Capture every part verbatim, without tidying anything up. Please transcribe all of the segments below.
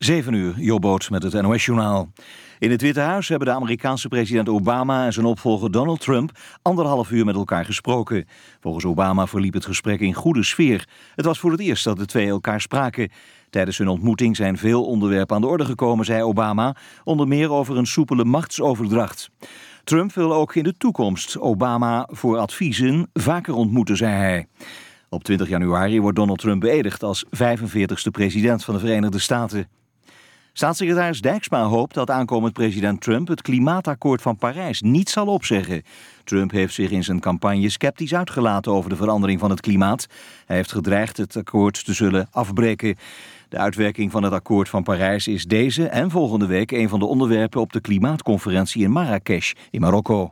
Zeven uur, Jobboot met het N O S-journaal. In het Witte Huis hebben de Amerikaanse president Obama en zijn opvolger Donald Trump anderhalf uur met elkaar gesproken. Volgens Obama verliep het gesprek in goede sfeer. Het was voor het eerst dat de twee elkaar spraken. Tijdens hun ontmoeting zijn veel onderwerpen aan de orde gekomen, zei Obama, onder meer over een soepele machtsoverdracht. Trump wil ook in de toekomst Obama voor adviezen vaker ontmoeten, zei hij. Op twintig januari wordt Donald Trump beëdigd als vijfenveertigste president van de Verenigde Staten. Staatssecretaris Dijksma hoopt dat aankomend president Trump het klimaatakkoord van Parijs niet zal opzeggen. Trump heeft zich in zijn campagne sceptisch uitgelaten over de verandering van het klimaat. Hij heeft gedreigd het akkoord te zullen afbreken. De uitwerking van het akkoord van Parijs is deze en volgende week een van de onderwerpen op de klimaatconferentie in Marrakesh in Marokko.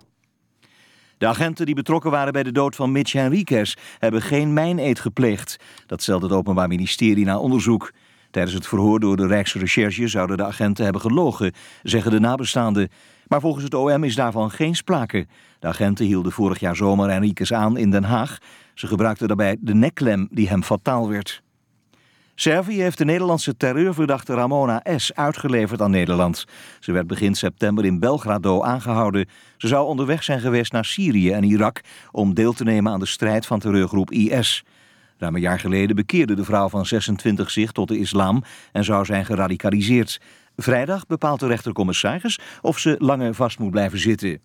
De agenten die betrokken waren bij de dood van Mitch Henriquez hebben geen mijneed gepleegd. Dat stelt het Openbaar Ministerie na onderzoek. Tijdens het verhoor door de Rijksrecherche zouden de agenten hebben gelogen, zeggen de nabestaanden. Maar volgens het O M is daarvan geen sprake. De agenten hielden vorig jaar zomer Henriquez aan in Den Haag. Ze gebruikten daarbij de nekklem die hem fataal werd. Servië heeft de Nederlandse terreurverdachte Ramona S. uitgeleverd aan Nederland. Ze werd begin september in Belgrado aangehouden. Ze zou onderweg zijn geweest naar Syrië en Irak om deel te nemen aan de strijd van terreurgroep I S. Ruim een jaar geleden bekeerde de vrouw van zesentwintig zich tot de islam en zou zijn geradicaliseerd. Vrijdag bepaalt de rechtercommissaris of ze langer vast moet blijven zitten.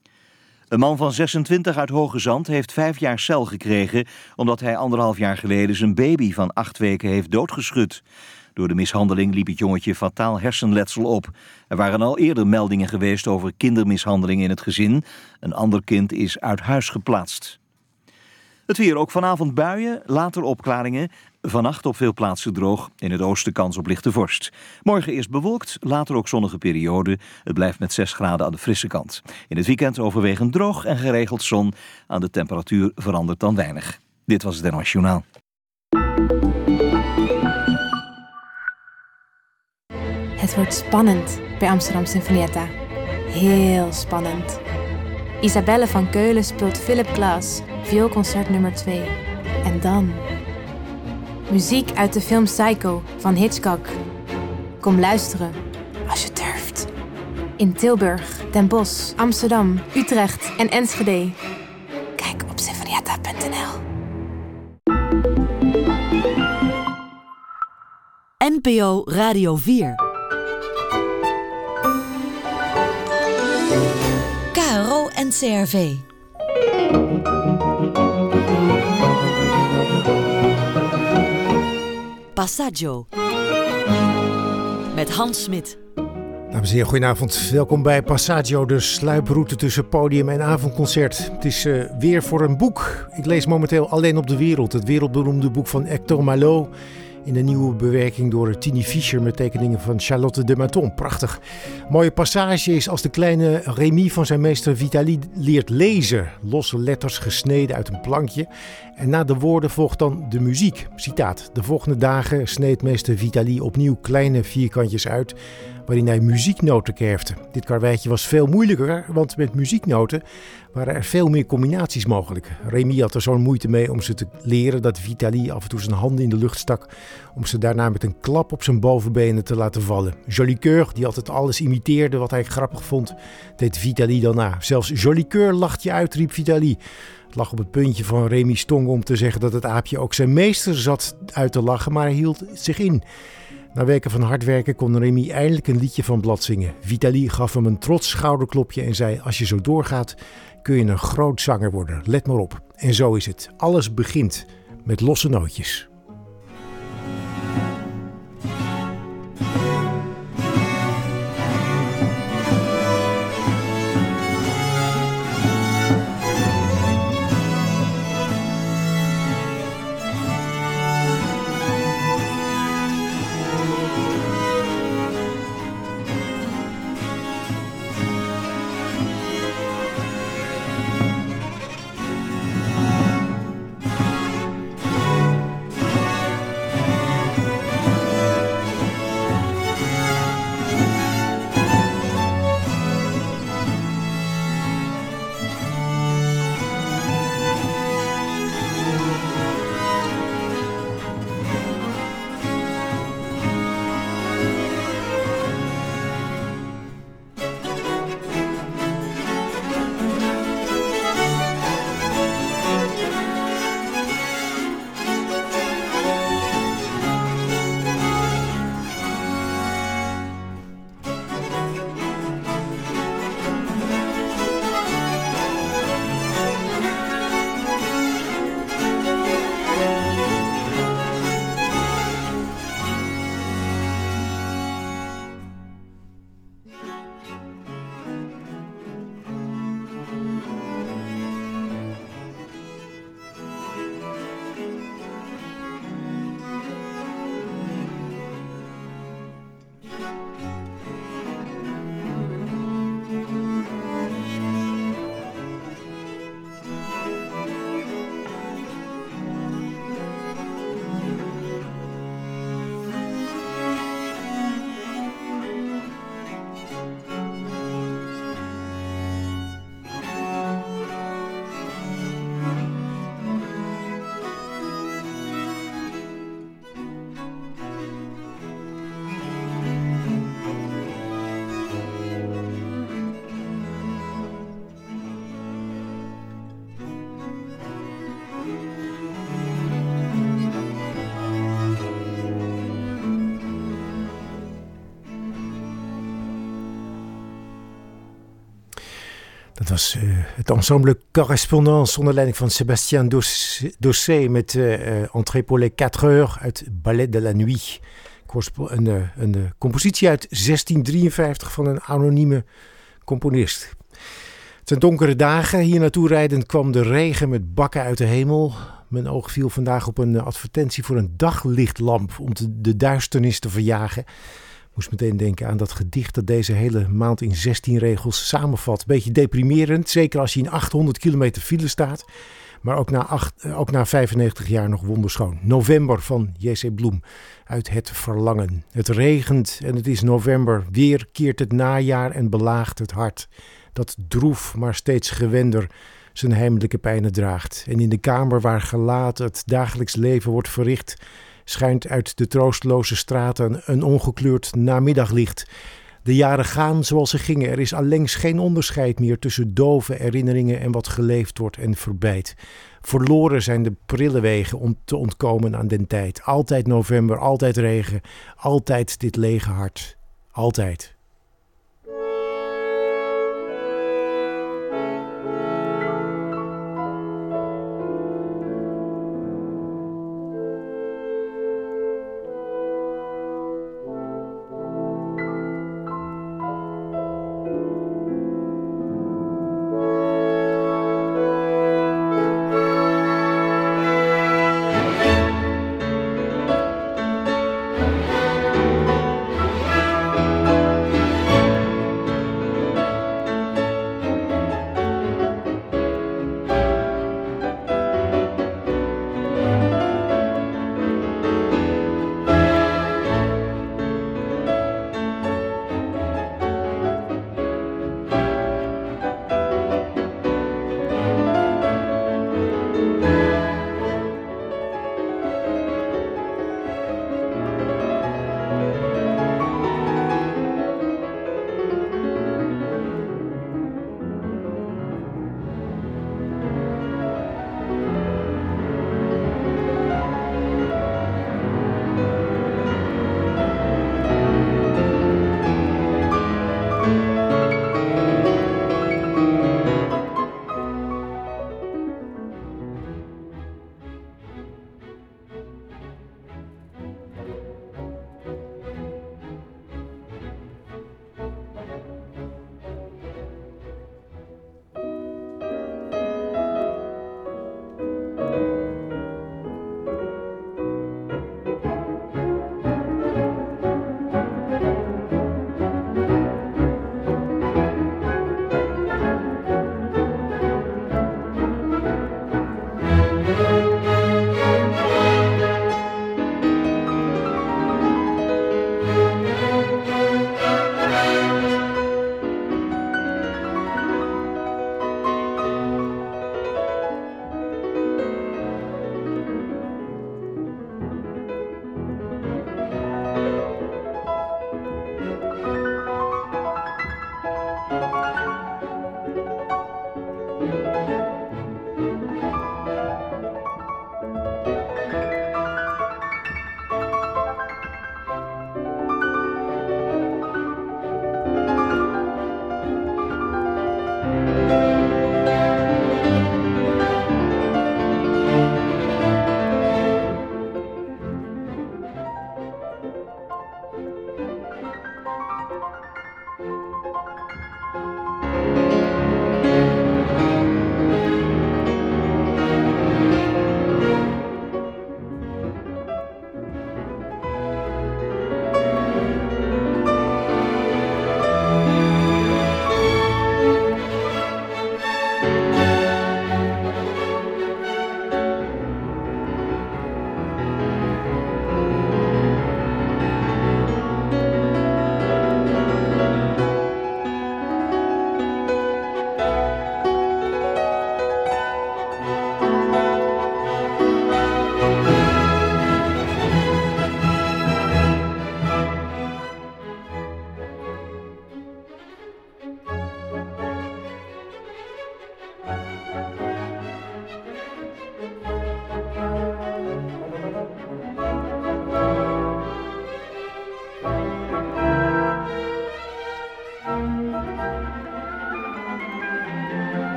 Een man van zesentwintig uit Hoge Zand heeft vijf jaar cel gekregen omdat hij anderhalf jaar geleden zijn baby van acht weken heeft doodgeschud. Door de mishandeling liep het jongetje fataal hersenletsel op. Er waren al eerder meldingen geweest over kindermishandeling in het gezin. Een ander kind is uit huis geplaatst. Het weer, ook vanavond buien, later opklaringen. Vannacht op veel plaatsen droog, in het oosten kans op lichte vorst. Morgen eerst bewolkt, later ook zonnige periode. Het blijft met zes graden aan de frisse kant. In het weekend overwegend droog en geregeld zon. Aan de temperatuur verandert dan weinig. Dit was het N O S Journaal. Het wordt spannend bij Amsterdam Sinfonietta. Heel spannend. Isabelle van Keulen speelt Philip Glass, vioolconcert nummer twee. En dan muziek uit de film Psycho van Hitchcock. Kom luisteren, als je durft. In Tilburg, Den Bosch, Amsterdam, Utrecht en Enschede. Kijk op sinfonietta punt n l. N P O Radio vier. K R O en C R V. Passaggio. Met Hans Smit. Dames en heren, goedenavond. Welkom bij Passaggio, de sluiproute tussen podium en avondconcert. Het is uh, weer voor een boek. Ik lees momenteel Alleen op de Wereld, het wereldberoemde boek van Hector Malot. In een nieuwe bewerking door Tini Fischer met tekeningen van Charlotte de Maton. Prachtig. Mooie passage is als de kleine Rémi van zijn meester Vitali leert lezen. Losse letters gesneden uit een plankje. En na de woorden volgt dan de muziek. Citaat. De volgende dagen sneed meester Vitali opnieuw kleine vierkantjes uit, waarin hij muzieknoten kerfde. Dit karweitje was veel moeilijker, want met muzieknoten waren er veel meer combinaties mogelijk. Rémi had er zo'n moeite mee om ze te leren dat Vitali af en toe zijn handen in de lucht stak, om ze daarna met een klap op zijn bovenbenen te laten vallen. Jolicoeur, die altijd alles imiteerde wat hij grappig vond, deed Vitali dan na. Zelfs Jolicoeur lacht je uit, riep Vitali. Het lag op het puntje van Rémi's tong om te zeggen dat het aapje ook zijn meester zat uit te lachen, maar hij hield zich in. Na weken van hard werken kon Rémi eindelijk een liedje van blad zingen. Vitali gaf hem een trots schouderklopje en zei: als je zo doorgaat, kun je een groot zanger worden. Let maar op. En zo is het. Alles begint met losse nootjes. Dat was uh, het ensemble Correspondance onder leiding van Sébastien Dossé met uh, Entrée pour les quatre heures uit Ballet de la Nuit. Een, uh, een uh, compositie uit zestien drieënvijftig van een anonieme componist. Het zijn donkere dagen. Hier naartoe rijdend kwam de regen met bakken uit de hemel. Mijn oog viel vandaag op een advertentie voor een daglichtlamp om te, de duisternis te verjagen. Moest meteen denken aan dat gedicht dat deze hele maand in zestien regels samenvat. Beetje deprimerend, zeker als je in achthonderd kilometer file staat. Maar ook na, acht, ook na vijfennegentig jaar nog wonderschoon. November van J C Bloem uit Het Verlangen. Het regent en het is november. Weer keert het najaar en belaagt het hart. Dat droef, maar steeds gewender zijn heimelijke pijnen draagt. En in de kamer waar gelaten het dagelijks leven wordt verricht, schijnt uit de troosteloze straten een ongekleurd namiddaglicht. De jaren gaan zoals ze gingen. Er is allengs geen onderscheid meer tussen dove herinneringen en wat geleefd wordt en verbijt. Verloren zijn de prille wegen om te ontkomen aan den tijd. Altijd november, altijd regen, altijd dit lege hart. Altijd.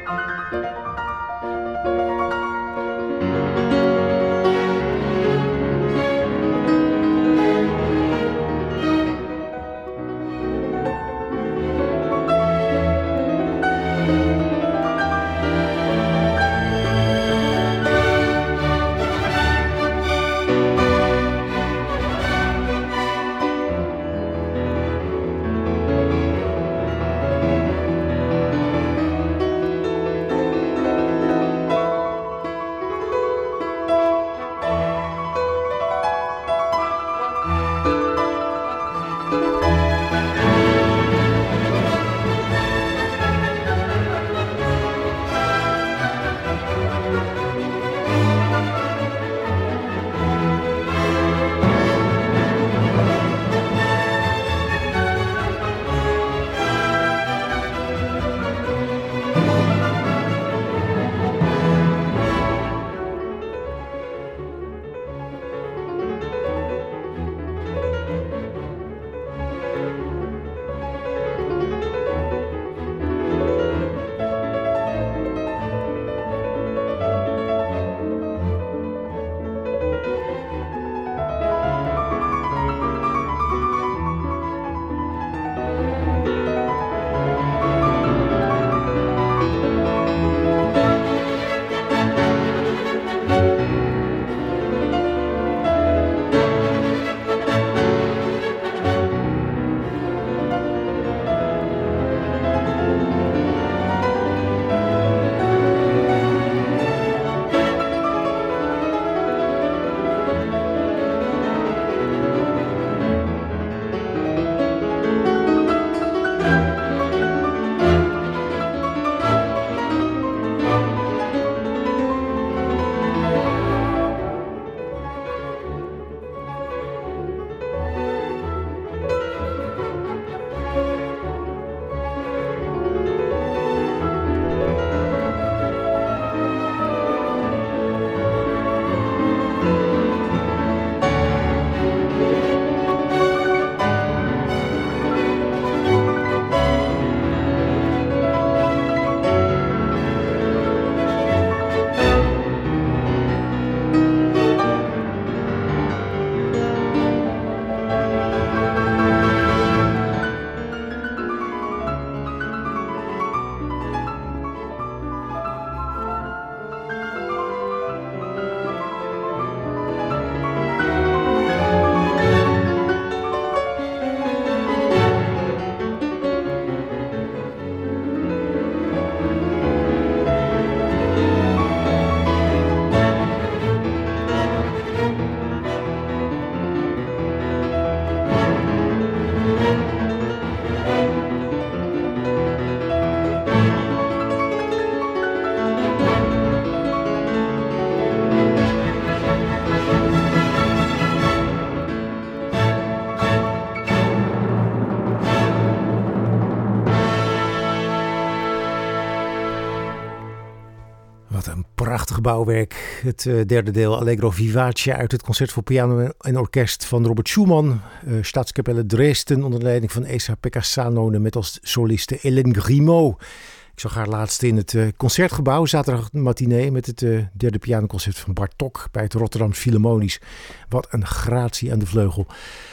Prachtig bouwwerk. Het uh, derde deel Allegro Vivace uit het concert voor piano en orkest van Robert Schumann. Uh, Staatskapelle Dresden onder leiding van Esa-Pekka Salonen met als soliste Hélène Grimaud. Ik zag haar laatst in het uh, concertgebouw, zaterdag matinee met het uh, derde pianoconcert van Bartók bij het Rotterdams Philharmonisch. Wat een gratie aan de vleugel.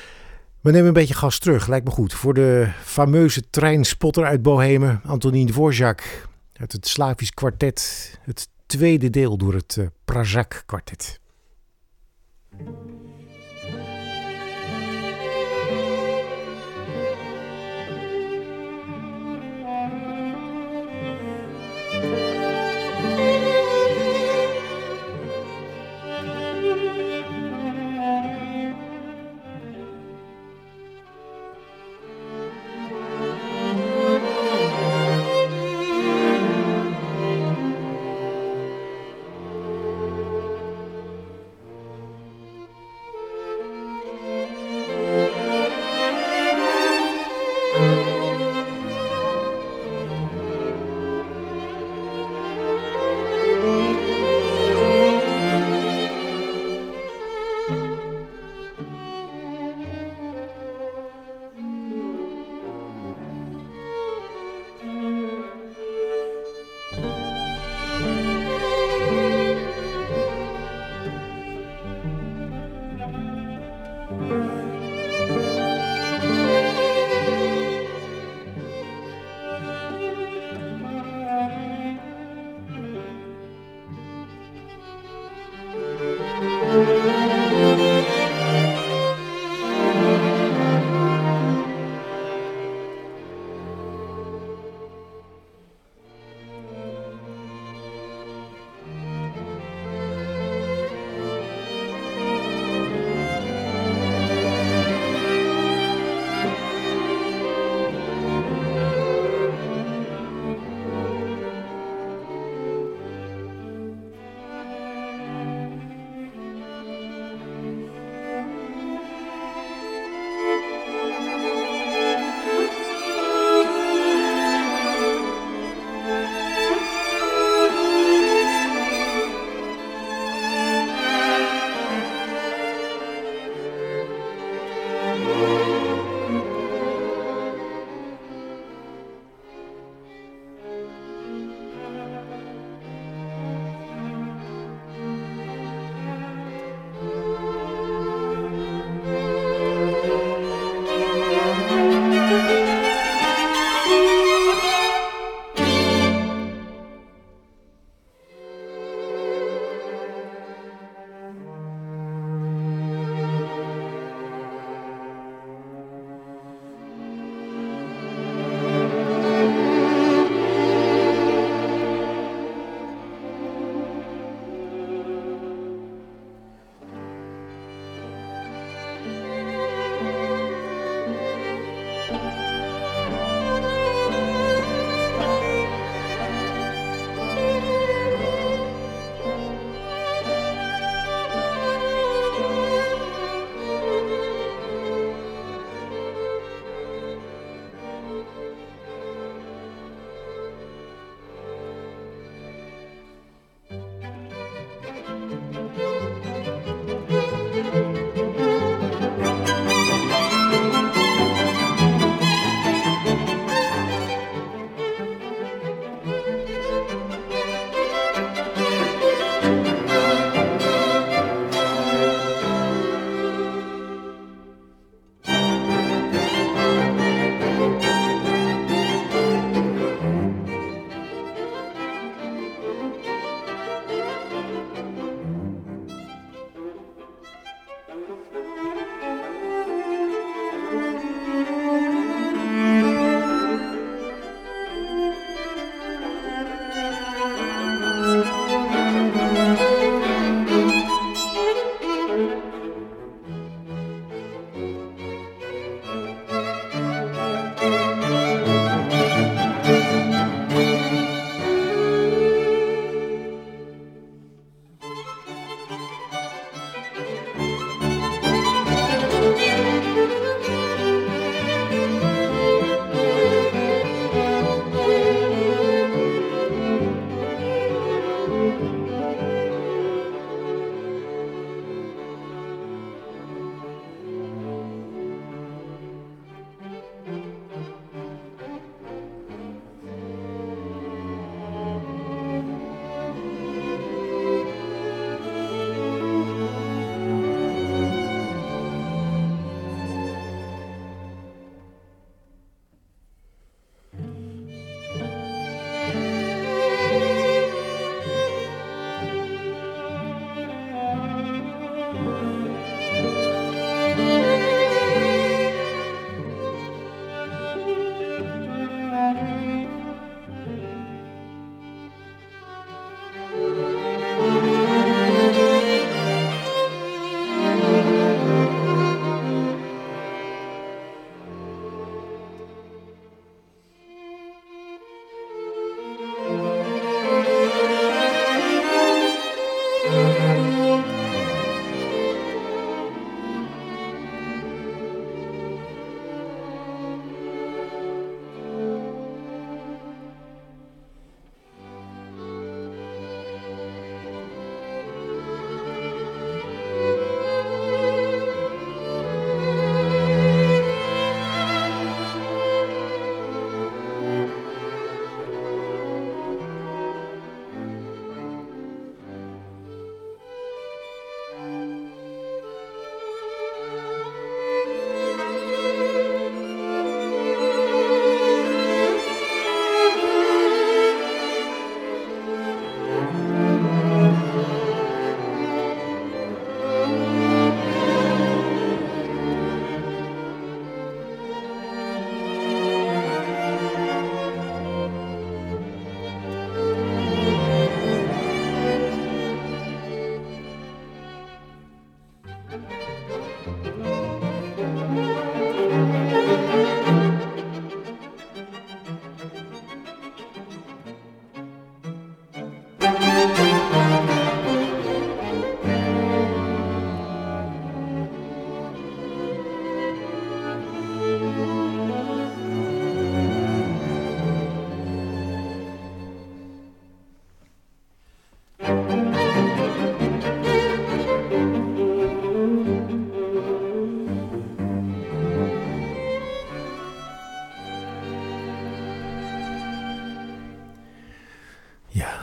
We nemen een beetje gas terug, lijkt me goed. Voor de fameuze treinspotter uit Bohemen, Antonín Dvořák, uit het Slavisch kwartet. Het tweede deel door het uh, Pražák kwartet.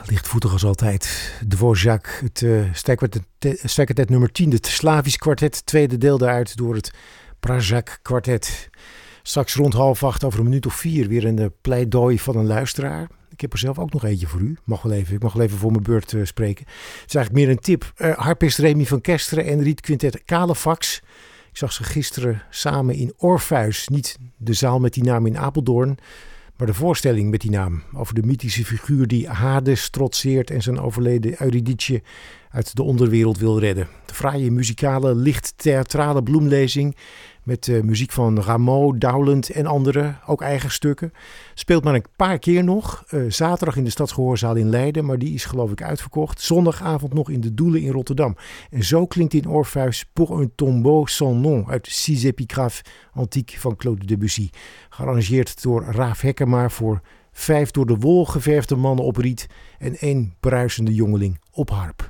lichtvoetig als altijd. Dvorak, het uh, strijkkwartet nummer tien, het Slavisch kwartet. Tweede deel daaruit door het Pražák kwartet. Straks rond half acht, over een minuut of vier, weer een uh, pleidooi van een luisteraar. Ik heb er zelf ook nog eentje voor u. Mag wel even, ik mag wel even voor mijn beurt uh, spreken. Het is eigenlijk meer een tip. Uh, harpist Remy van Kesteren en rietquintet Calefax. Ik zag ze gisteren samen in Orpheus. Niet de zaal met die naam in Apeldoorn, maar de voorstelling met die naam. Over de mythische figuur die Hades trotseert en zijn overleden Eurydice uit de onderwereld wil redden. De fraaie muzikale, licht theatrale bloemlezing met uh, muziek van Rameau, Dowland en anderen, ook eigen stukken. Speelt maar een paar keer nog. Uh, zaterdag in de Stadsgehoorzaal in Leiden, maar die is geloof ik uitverkocht. Zondagavond nog in de Doelen in Rotterdam. En zo klinkt in Orpheus Pour un tombeau sans nom uit Six épigraphes antiques van Claude Debussy. Gearrangeerd door Raaf Hekkema voor vijf door de wol geverfde mannen op riet en één bruisende jongeling op harp.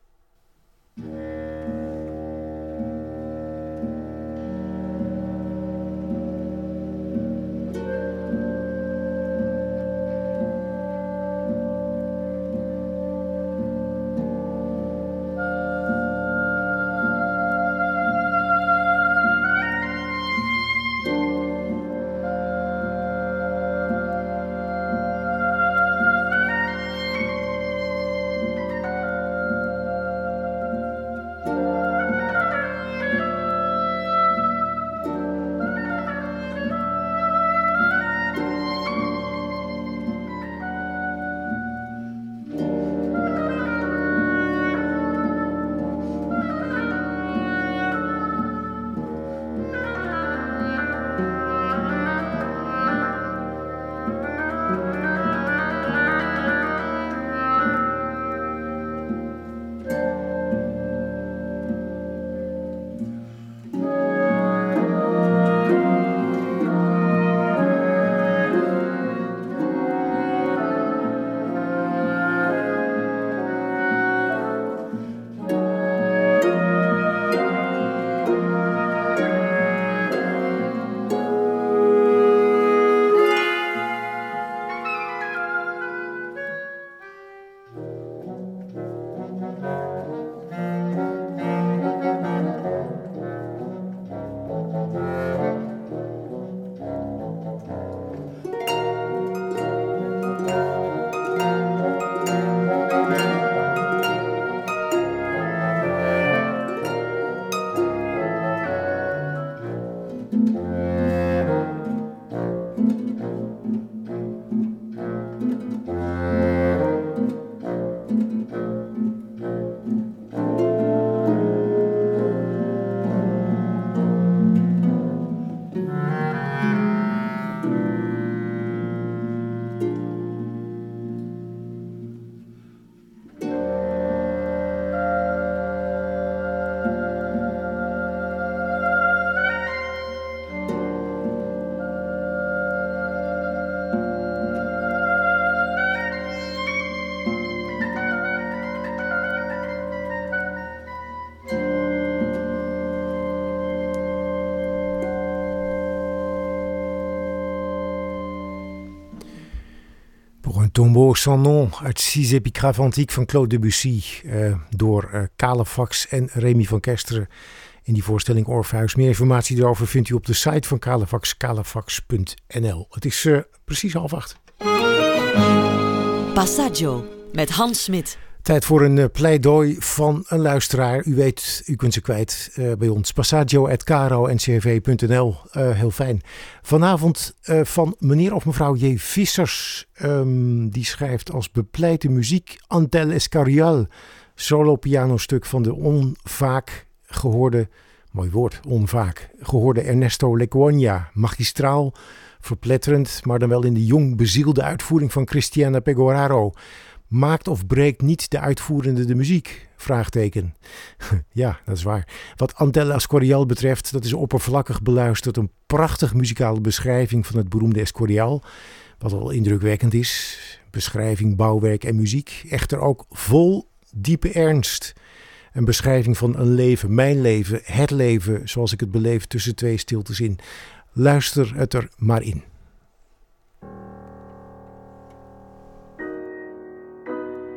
Tombeau sans nom uit Six épigraphes antiques van Claude Debussy. Uh, door uh, Calefax en Remy van Kesteren in die voorstelling Orpheus. Meer informatie daarover vindt u op de site van Calefax, calefax punt n l. Het is uh, precies half acht. Passaggio met Hans Smit. Tijd voor een uh, pleidooi van een luisteraar. U weet, u kunt ze kwijt uh, bij ons. passaggio at caro n c r v punt n l. Uh, heel fijn. Vanavond uh, van meneer of mevrouw J. Vissers. Um, die schrijft als bepleite muziek Antel Escorial. Solo pianostuk van de onvaak gehoorde, mooi woord, onvaak, gehoorde Ernesto Lecuona. Magistraal, verpletterend, maar dan wel in de jong bezielde uitvoering van Cristiana Pegoraro. Maakt of breekt niet de uitvoerende de muziek? Vraagteken. Ja, dat is waar. Wat Antel Escorial betreft, dat is oppervlakkig beluisterd een prachtig muzikale beschrijving van het beroemde Escorial. Wat al indrukwekkend is. Beschrijving, bouwwerk en muziek. Echter ook vol diepe ernst. Een beschrijving van een leven, mijn leven, het leven zoals ik het beleef tussen twee stiltes in. Luister het er maar in.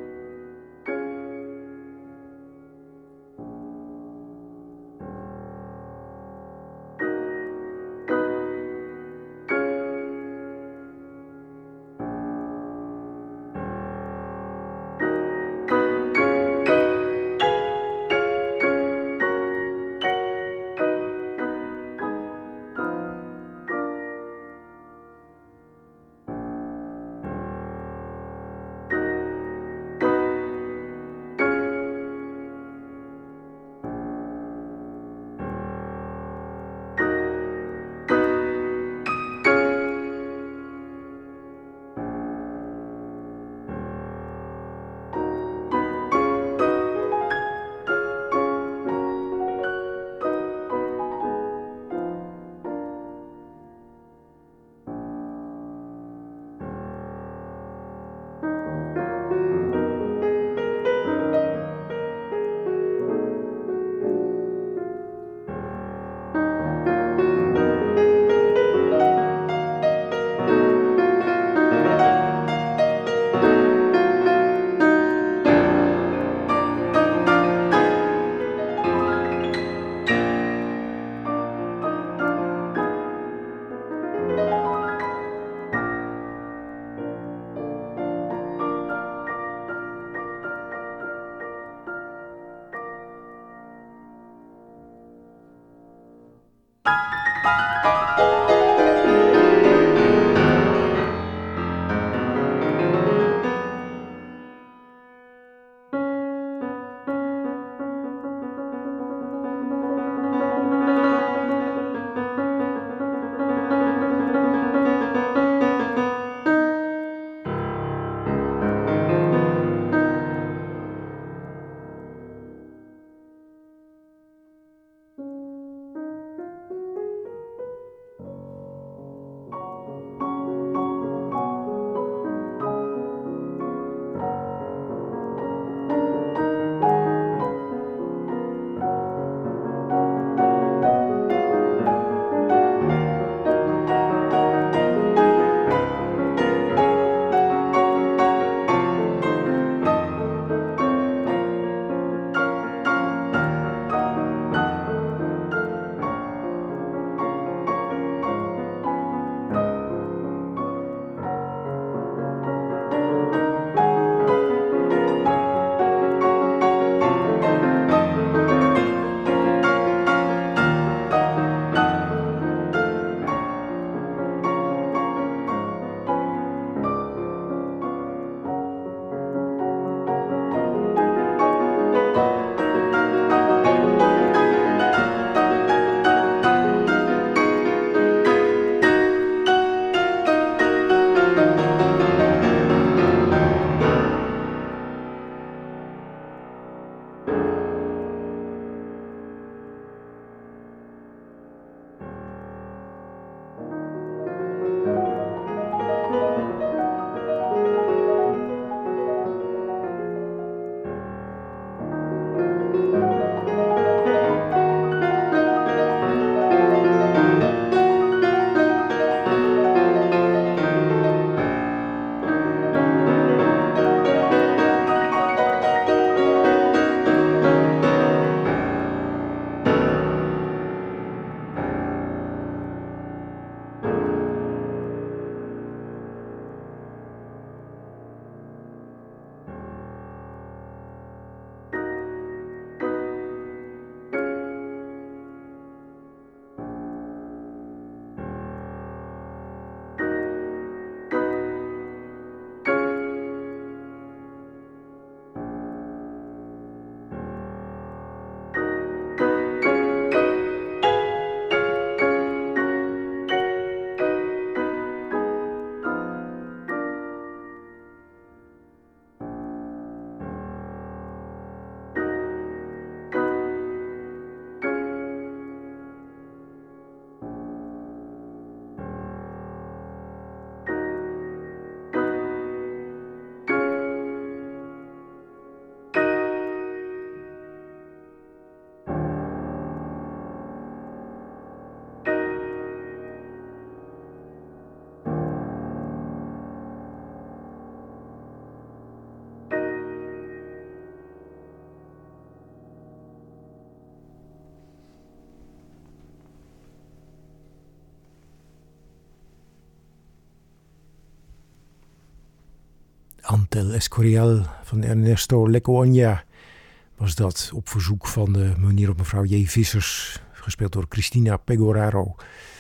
Ante el Escorial van Ernesto Lecuona was dat, op verzoek van de meneer of mevrouw J. Vissers, gespeeld door Cristina Pegoraro.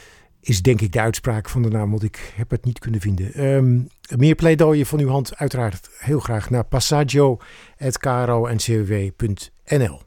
Is denk ik de uitspraak van de naam, want ik heb het niet kunnen vinden. Um, meer pleidooien van uw hand uiteraard heel graag naar passaggio punt k r o n c w punt n l.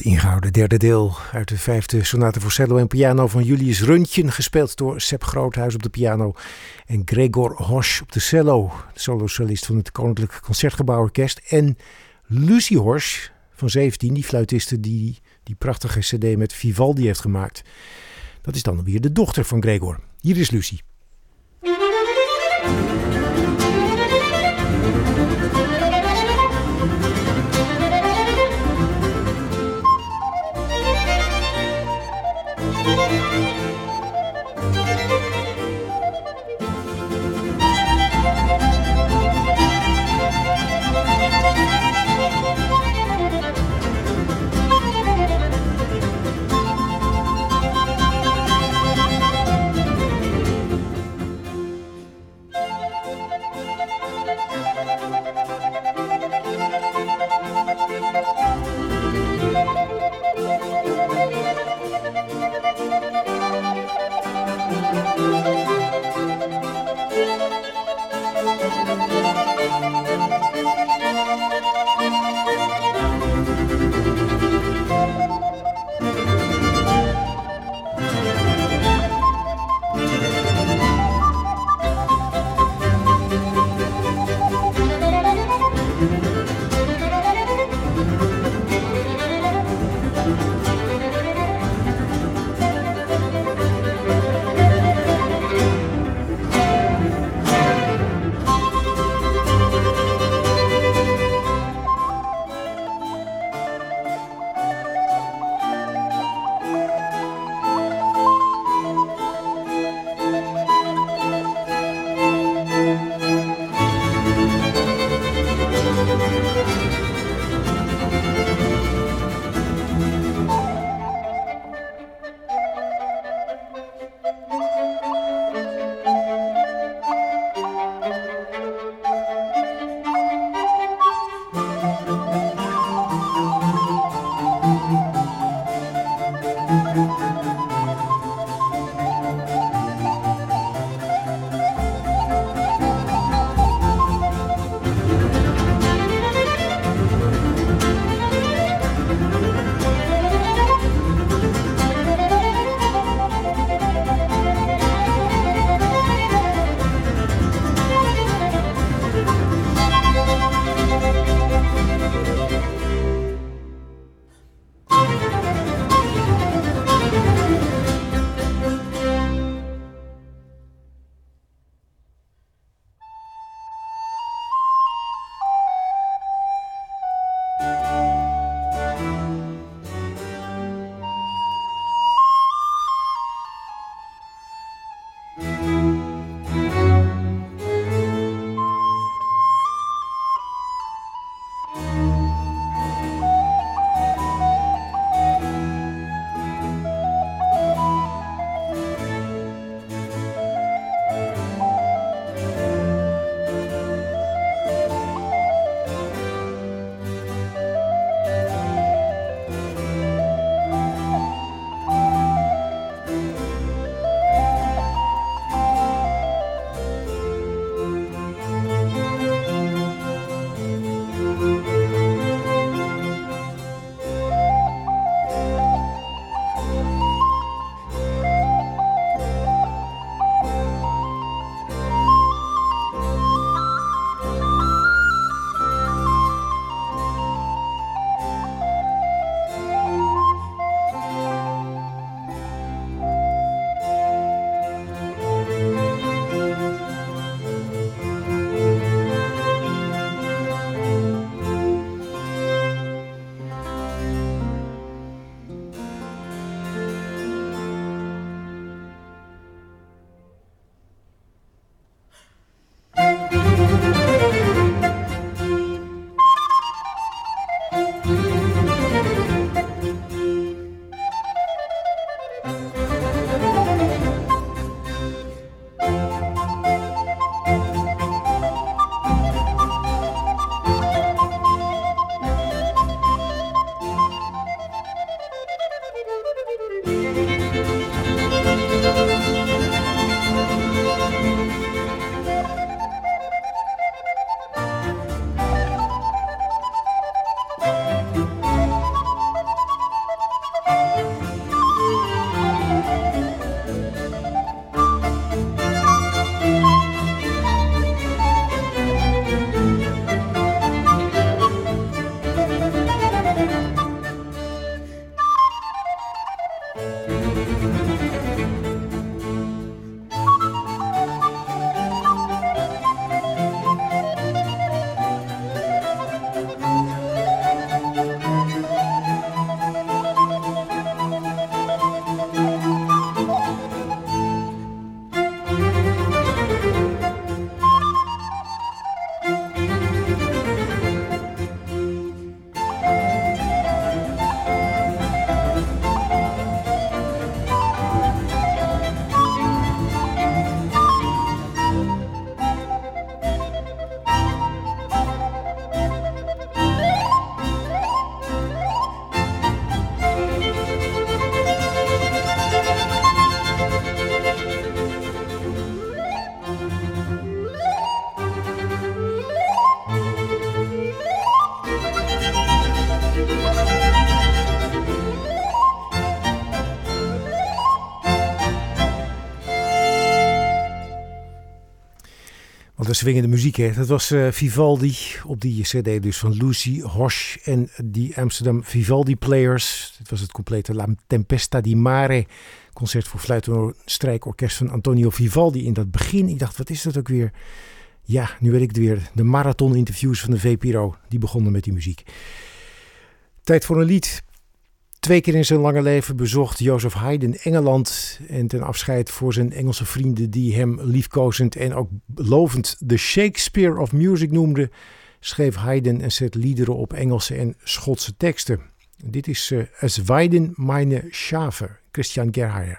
ingehouden derde deel uit de vijfde sonate voor cello en piano van Julius Röntgen, gespeeld door Sepp Groothuis op de piano en Gregor Horsch op de cello, de solosolist van het Koninklijk Concertgebouworkest, en Lucie Horsch van zeventien, die fluitiste die die prachtige cd met Vivaldi heeft gemaakt. Dat is dan weer de dochter van Gregor. Hier is Lucie. Want we swingen de muziek, hè. Dat was uh, Vivaldi op die cd dus van Lucy Hosch en die Amsterdam Vivaldi Players. Dit was het complete La Tempesta di Mare, concert voor fluit en strijkorkest van Antonio Vivaldi. In dat begin, ik dacht, wat is dat ook weer? Ja, nu weet ik het weer. De marathon-interviews van de V P R O, die begonnen met die muziek. Tijd voor een lied. Twee keer in zijn lange leven bezocht Joseph Haydn Engeland en ten afscheid voor zijn Engelse vrienden die hem liefkozend en ook lovend de Shakespeare of Music noemden, schreef Haydn een set liederen op Engelse en Schotse teksten. Dit is uh, Es weiden meine Schafe, Christian Gerhaher.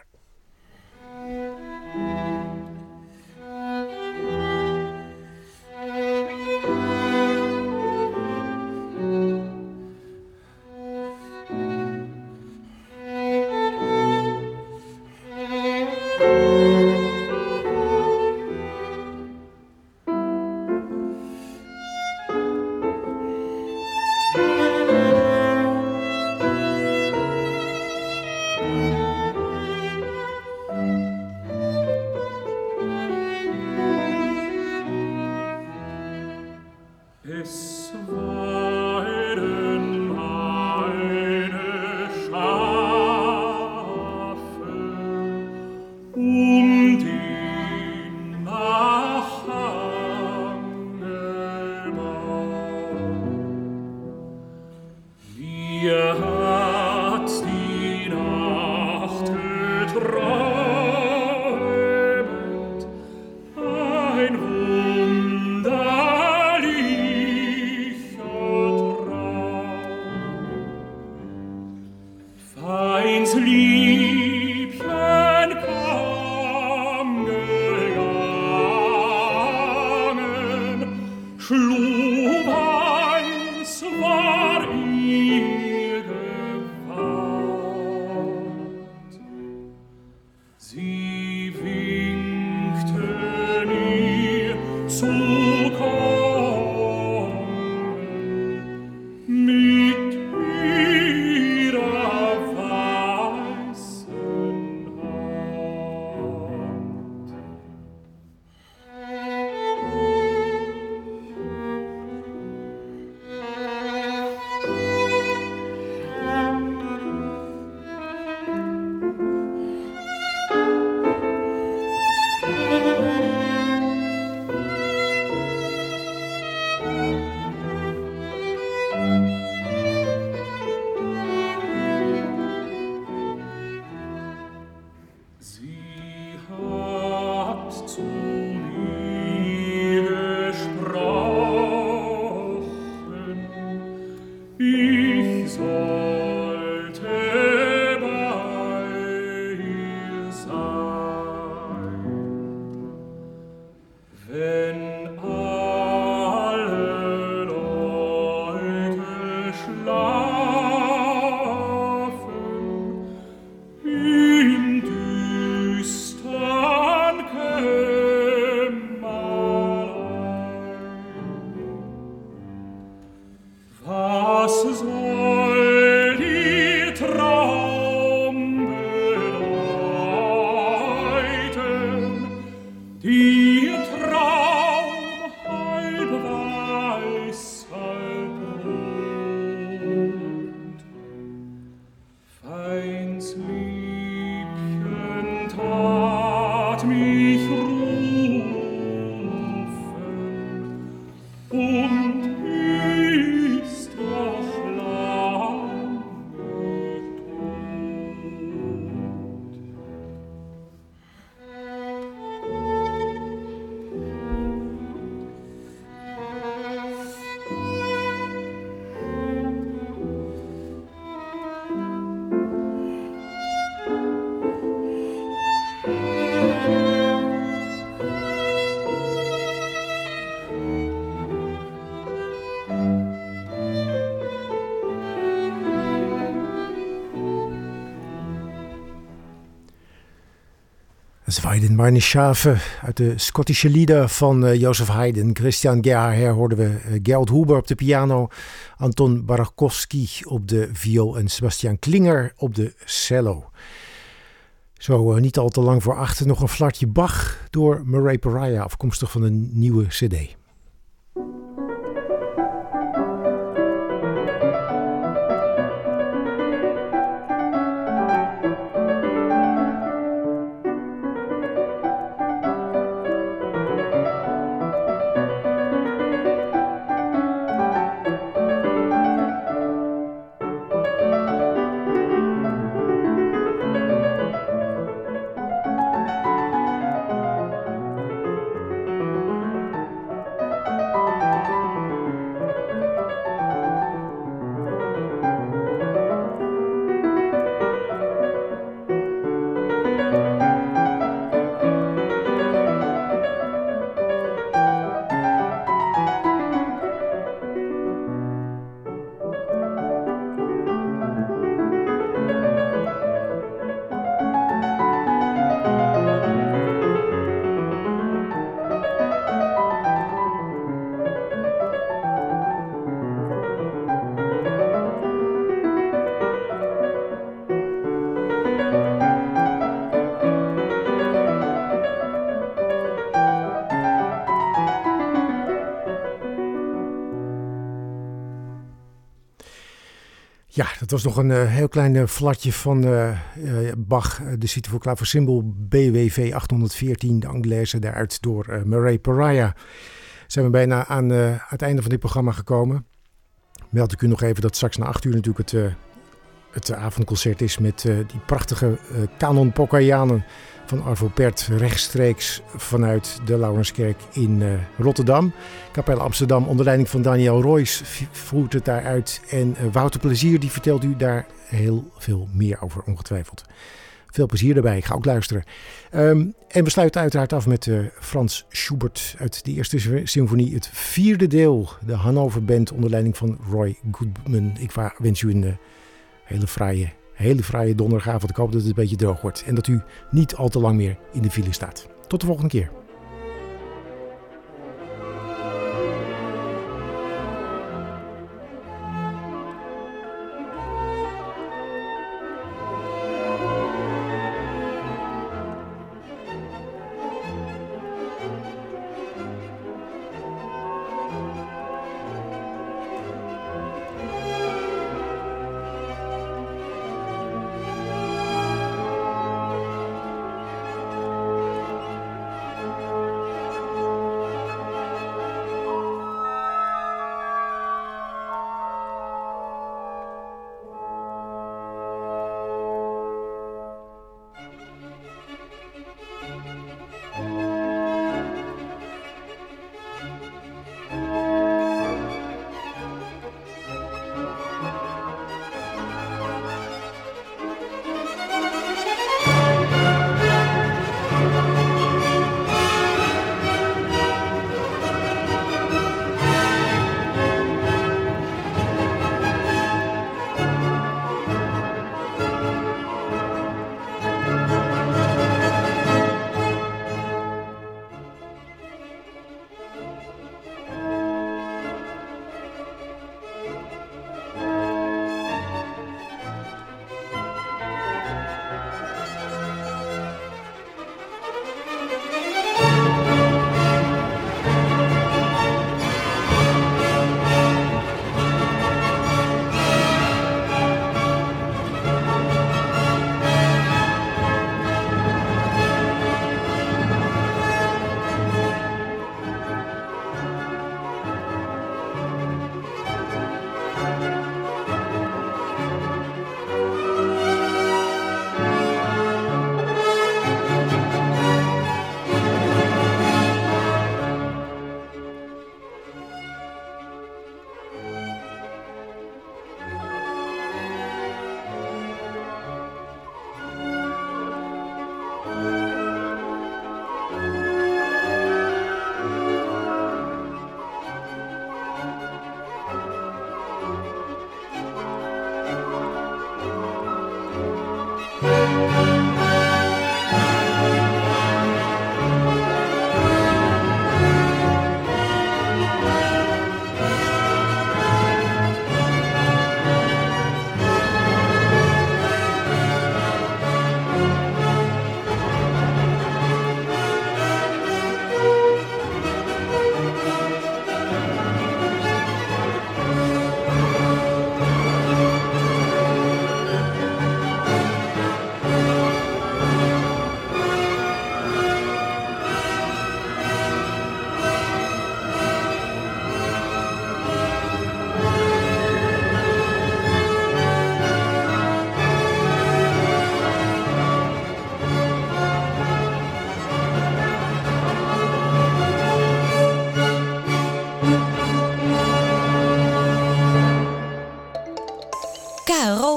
Es weiden meine Schafe uit de Schottische lieder van uh, Joseph Haydn. Christian Gerhaher hoorden we, uh, Gerald Huber op de piano, Anton Barakowski op de viool en Sebastian Klinger op de cello. Zo, uh, niet al te lang voor achter, nog een flartje Bach door Murray Pariah, afkomstig van een nieuwe cd. Ja, dat was nog een uh, heel klein uh, flatje van uh, uh, Bach, uh, de Suite voor klaversymbol B W V achthonderdveertien, de Anglaise, daaruit door uh, Murray Pariah. Zijn we bijna aan uh, het einde van dit programma gekomen. Meld ik u nog even dat straks na acht uur natuurlijk het, uh, het avondconcert is met uh, die prachtige uh, Canon Pokajanen van Arvo Pärt, rechtstreeks vanuit de Laurenskerk in uh, Rotterdam. Kapelle Amsterdam onder leiding van Daniel Roys voert het daaruit. En uh, Wouter Plezier die vertelt u daar heel veel meer over, ongetwijfeld. Veel plezier daarbij, ik ga ook luisteren. Um, en we sluiten uiteraard af met uh, Frans Schubert uit de eerste symfonie, het vierde deel. De Hannover Band onder leiding van Roy Goodman. Ik wens u een uh, hele fraaie Hele fraaie donderdagavond. Ik hoop dat het een beetje droog wordt. En dat u niet al te lang meer in de file staat. Tot de volgende keer.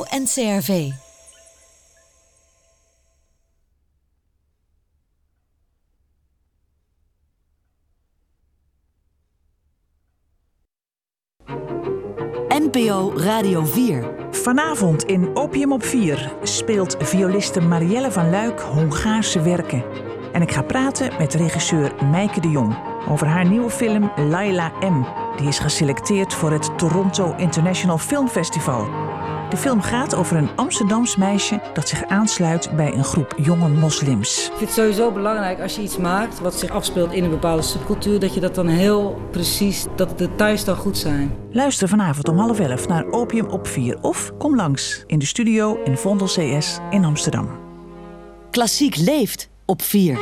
N C R V. N P O Radio vier. Vanavond in Opium op vier speelt violiste Marielle van Luik Hongaarse werken. En ik ga praten met regisseur Meike de Jong over haar nieuwe film Laila M. Die is geselecteerd voor het Toronto International Film Festival. De film gaat over een Amsterdams meisje dat zich aansluit bij een groep jonge moslims. Ik vind het sowieso belangrijk als je iets maakt wat zich afspeelt in een bepaalde subcultuur, dat je dat dan heel precies, dat de details dan goed zijn. Luister vanavond om half elf naar Opium op vier of kom langs in de studio in Vondel C S in Amsterdam. Klassiek leeft op vier.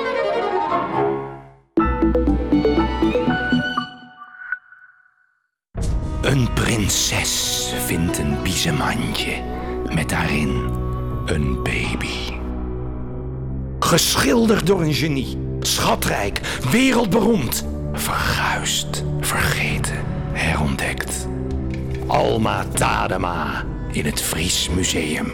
Een prinses vindt een biezenmandje met daarin een baby. Geschilderd door een genie, schatrijk, wereldberoemd, verguisd, vergeten, herontdekt. Alma Tadema in het Fries Museum.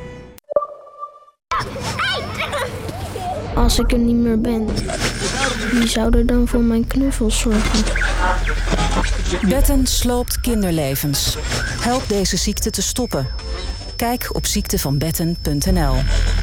Als ik er niet meer ben, wie zou er dan voor mijn knuffels zorgen? Betten sloopt kinderlevens. Help deze ziekte te stoppen. Kijk op ziektevanbetten punt n l.